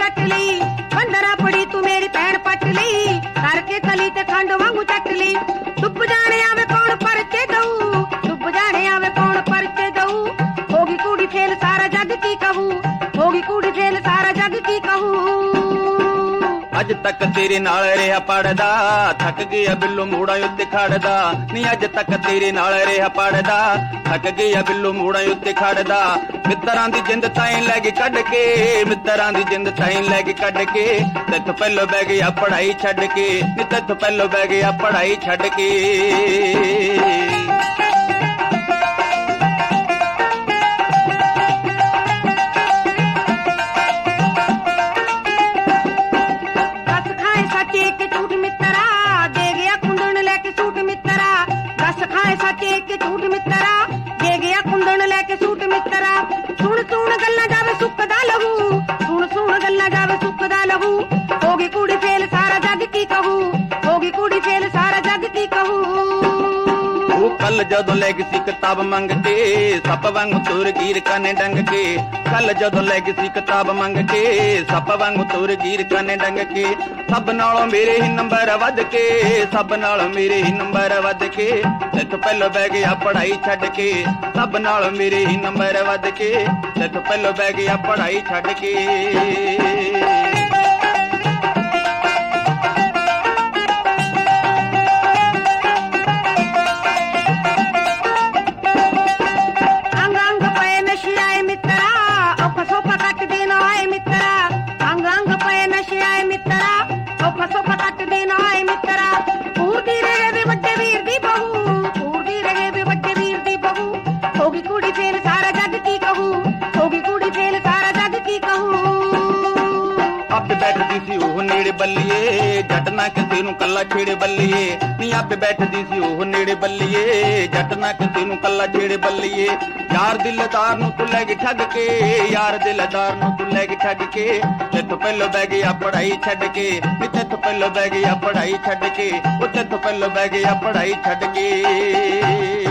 ਚੱਟ ਲਈ, 15 ਪੜੀ ਤੂੰ ਮੇਰੀ ਭੈਣ ਪੱਟ ਲਈ, ਕਰਕੇ ਕਲੀ ਤੇ ਖੰਡ ਵਾਂਗੂ ਚੱਟ ਲਈ। ਡੁੱਬ ਜਾਣੇ ਆਵੇ ਕੌਣ ਪਰਚੇ ਦਊ, ਡੁੱਬ ਜਾਣੇ ਆਵੇ ਕੌਣ ਪਰਚੇ ਦਊ, ਹੋਗੀ ਕੁੜੀ ਫੇਲ ਸਾਰਾ ਜੱਗ ਕੀ ਕਹੂ, ਹੋਗੀ ਕੁੜੀ ਫੇਲ ਸਾਰਾ ਜੱਗ ਕੀ ਕਹੂ। ਅੱਜ ਤੱਕ ਤੇਰੇ ਨਾਲ ਰਿਹਾ ਪੜਦਾ, ਥੱਕ ਗਿਆ ਬਿੱਲੋ ਮੋੜਾਂ ਉੱਤੇ ਖੜਦਾ, ਨੀ ਅੱਜ ਤੱਕ ਤੇਰੇ ਨਾਲ ਰਿਹਾ ਪੜਦਾ, ਥੱਕ ਗਿਆ ਬਿੱਲੋ ਮੋੜਾਂ ਉੱਤੇ ਖੜਦਾ। ਮਿੱਤਰਾਂ ਦੀ ਜਿੰਦ ਤਾਈਂ ਲੈ ਕੇ ਕੱਢ ਕੇ, ਮਿੱਤਰਾਂ ਦੀ ਜਿੰਦ ਤਾਈਂ ਲੈ ਕੇ ਕੱਢ ਕੇ, ਤੈਥੋਂ ਪਹਿਲੋਂ ਬਹਿ ਗਿਆ ਪੜ੍ਹਾਈ ਛੱਡ ਕੇ, ਨੀ ਤੈਥੋਂ ਪਹਿਲੋਂ ਬਹਿ ਗਿਆ ਪੜ੍ਹਾਈ ਛੱਡ ਕੇ। ਸੁਣ ਸੁਣ ਗੱਲਾਂ ਜਾਵੇ ਸੁੱਕਦਾ ਲਹੂ, ਸੁਣ ਸੁਣ ਗੱਲਾਂ ਜਾਵੇ ਸੁੱਕਦਾ ਲਹੂ, ਹੋਗੀ ਕੁੜੀ ਫੇਲ ਸਾਰਾ ਜੱਗ ਕੀ ਕਹੂ, ਹੋਗੀ ਕੁੜੀ ਫੇਲ ਸਾਰਾ ਜੱਗ ਕੀ ਕਹੂ। ਉਹ ਕੱਲ ਜਦੋਂ ਲੈ ਗਈ ਸੀ ਕਿਤਾਬ ਮੰਗ ਕੇ, ਸੱਪ ਵਾਂਗੂ ਤੁਰ ਗੀਰ ਕਾਨੇ ਡੰਗ ਕੇ, ਕੱਲ ਜਦੋਂ ਲੈ ਗਈ ਸੀ ਕਿਤਾਬ ਮੰਗ ਕੇ, ਸੱਪ ਵਾਂਗੂ ਤੁਰ ਗੀਰ ਕਾਨੇ ਡੰਗ ਕੇ। ਸਭ ਨਾਲੋਂ ਮੇਰੇ ਹੀ ਨੰਬਰ ਵੱਧ ਕੇ, ਸਭ ਨਾਲੋਂ ਮੇਰੇ ਹੀ ਨੰਬਰ ਵੱਧ ਕੇ, ਤੈਥੋਂ ਪਹਿਲੋਂ ਬਹਿ ਗਿਆ ਪੜ੍ਹਾਈ ਛੱਡ ਕੇ, ਸਭ ਨਾਲੋਂ ਮੇਰੇ ਹੀ ਨੰਬਰ ਵੱਧ ਕੇ, ਤੈਥੋਂ ਪਹਿਲੋਂ ਬਹਿ ਗਿਆ ਪੜ੍ਹਾਈ ਛੱਡ ਕੇ। ਬੈਠਦੀ ਸੀ ਉਹ ਨੇੜੇ ਬੱਲੀਏ, ਜੱਟ ਨਾ ਕਿਸੇ ਨੂੰ ਕੱਲਾ ਛੇੜੇ ਬੱਲੀਏ, ਨੀ ਆਪੇ ਬੈਠਦੀ ਸੀ ਉਹ ਨੇੜੇ ਬੱਲੀਏ, ਜੱਟ ਨਾ ਕਿਸੇ ਨੂੰ ਕੱਲਾ ਛੇੜੇ ਬੱਲੀਏ। ਯਾਰ ਦਿਲਦਾਰ ਨੂੰ ਤੂੰ ਲੈ ਕੇ ਠੱਗ ਕੇ, ਯਾਰ ਦਿਲਦਾਰ ਨੂੰ ਤੂੰ ਲੈ ਕੇ ਠੱਗ ਕੇ, ਤੈਥੋਂ ਪਹਿਲੋਂ ਬਹਿ ਗਿਆ ਪੜ੍ਹਾਈ ਛੱਡ ਕੇ, ਨੀ ਤੈਥੋਂ ਪਹਿਲੋਂ ਬਹਿ ਗਿਆ ਪੜ੍ਹਾਈ ਛੱਡ ਕੇ, ਉਹ ਤੈਥੋਂ ਪਹਿਲੋਂ ਬਹਿ ਗਿਆ ਪੜ੍ਹਾਈ ਛੱਡ ਕੇ।